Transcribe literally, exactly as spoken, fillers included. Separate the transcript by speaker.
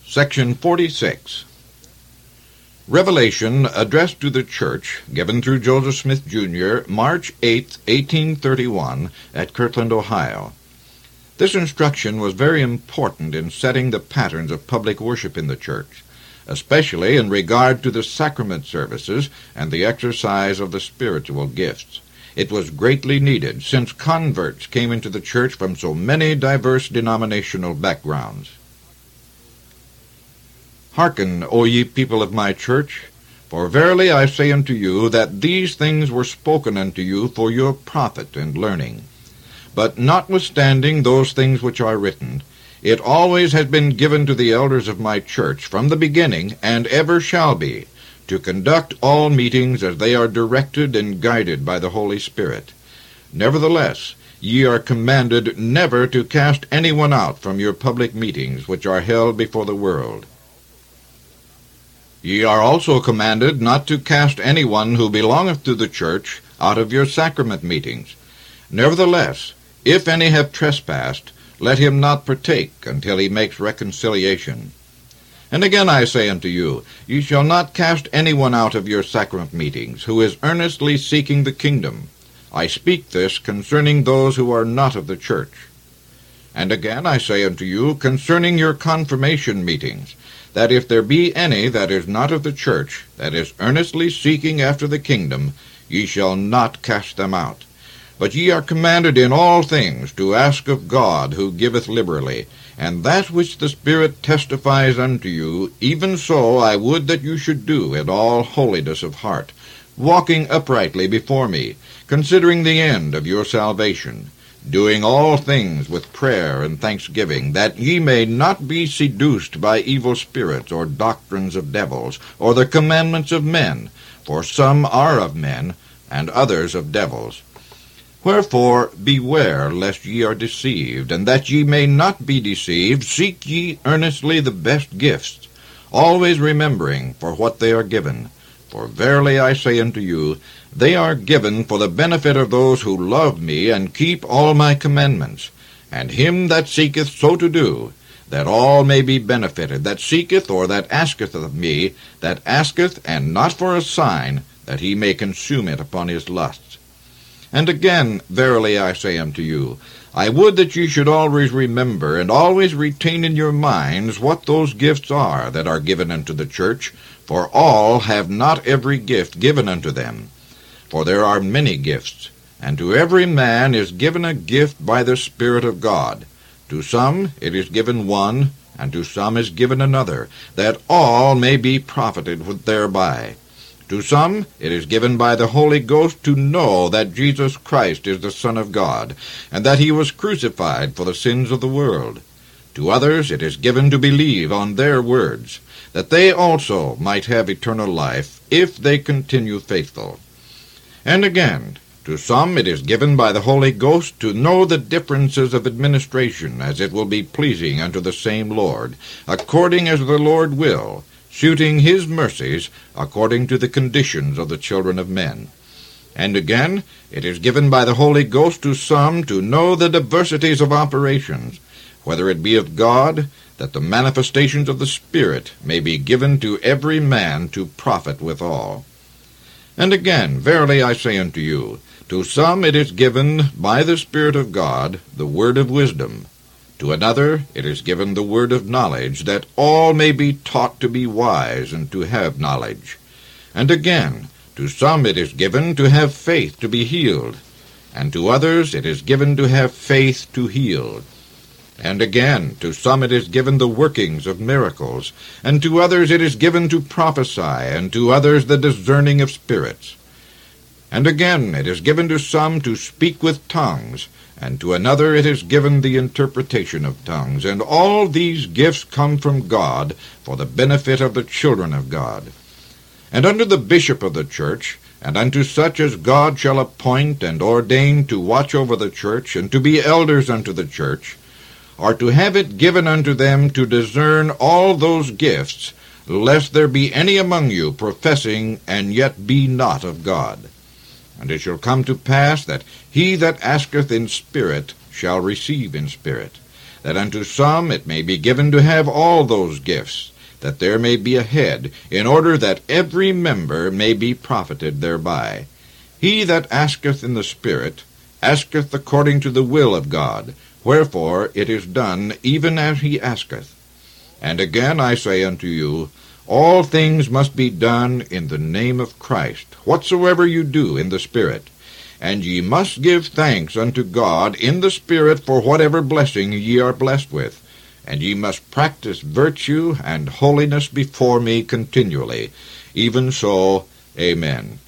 Speaker 1: Section forty-six. Revelation addressed to the Church, given through Joseph Smith, Junior, March eighth, eighteen thirty-one, at Kirtland, Ohio. This instruction was very important in setting the patterns of public worship in the Church, especially in regard to the sacrament services and the exercise of the spiritual gifts. It was greatly needed, since converts came into the Church from so many diverse denominational backgrounds. Hearken, O ye people of my church, for verily I say unto you that these things were spoken unto you for your profit and learning. But notwithstanding those things which are written, it always has been given to the elders of my church from the beginning, and ever shall be, to conduct all meetings as they are directed and guided by the Holy Spirit. Nevertheless, ye are commanded never to cast any one out from your public meetings which are held before the world. Ye are also commanded not to cast any one who belongeth to the church out of your sacrament meetings. Nevertheless, if any have trespassed, let him not partake until he makes reconciliation. And again I say unto you, ye shall not cast any one out of your sacrament meetings, who is earnestly seeking the kingdom. I speak this concerning those who are not of the church. And again I say unto you concerning your confirmation meetings, that if there be any that is not of the church, that is earnestly seeking after the kingdom, ye shall not cast them out. But ye are commanded in all things to ask of God, who giveth liberally, and that which the Spirit testifies unto you, even so I would that you should do in all holiness of heart, walking uprightly before me, considering the end of your salvation, doing all things with prayer and thanksgiving, that ye may not be seduced by evil spirits, or doctrines of devils, or the commandments of men, for some are of men, and others of devils. Wherefore beware lest ye are deceived, and that ye may not be deceived, seek ye earnestly the best gifts, always remembering for what they are given. For verily I say unto you, they are given for the benefit of those who love me and keep all my commandments, and him that seeketh so to do, that all may be benefited, that seeketh or that asketh of me, that asketh, and not for a sign, that he may consume it upon his lusts. And again, verily I say unto you, I would that ye should always remember, and always retain in your minds, what those gifts are that are given unto the church, for all have not every gift given unto them. For there are many gifts, and to every man is given a gift by the Spirit of God. To some it is given one, and to some is given another, that all may be profited thereby. To some it is given by the Holy Ghost to know that Jesus Christ is the Son of God, and that he was crucified for the sins of the world. To others it is given to believe on their words, that they also might have eternal life, if they continue faithful. And again, to some it is given by the Holy Ghost to know the differences of administration, as it will be pleasing unto the same Lord, according as the Lord will, suiting his mercies according to the conditions of the children of men. And again, it is given by the Holy Ghost to some to know the diversities of operations, whether it be of God, that the manifestations of the Spirit may be given to every man to profit withal. And again, verily I say unto you, to some it is given by the Spirit of God the word of wisdom, to another it is given the word of knowledge, that all may be taught to be wise and to have knowledge. And again, to some it is given to have faith to be healed, and to others it is given to have faith to heal. And again, to some it is given the workings of miracles, and to others it is given to prophesy, and to others the discerning of spirits. And again, it is given to some to speak with tongues, and to another it is given the interpretation of tongues. And all these gifts come from God, for the benefit of the children of God. And unto the bishop of the church, and unto such as God shall appoint and ordain to watch over the church, and to be elders unto the church, are to have it given unto them to discern all those gifts, lest there be any among you professing, and yet be not of God. And it shall come to pass that he that asketh in spirit shall receive in spirit, that unto some it may be given to have all those gifts, that there may be a head, in order that every member may be profited thereby. He that asketh in the Spirit asketh according to the will of God, wherefore it is done even as he asketh. And again I say unto you, all things must be done in the name of Christ, whatsoever you do in the Spirit. And ye must give thanks unto God in the Spirit for whatever blessing ye are blessed with. And ye must practice virtue and holiness before me continually. Even so, Amen.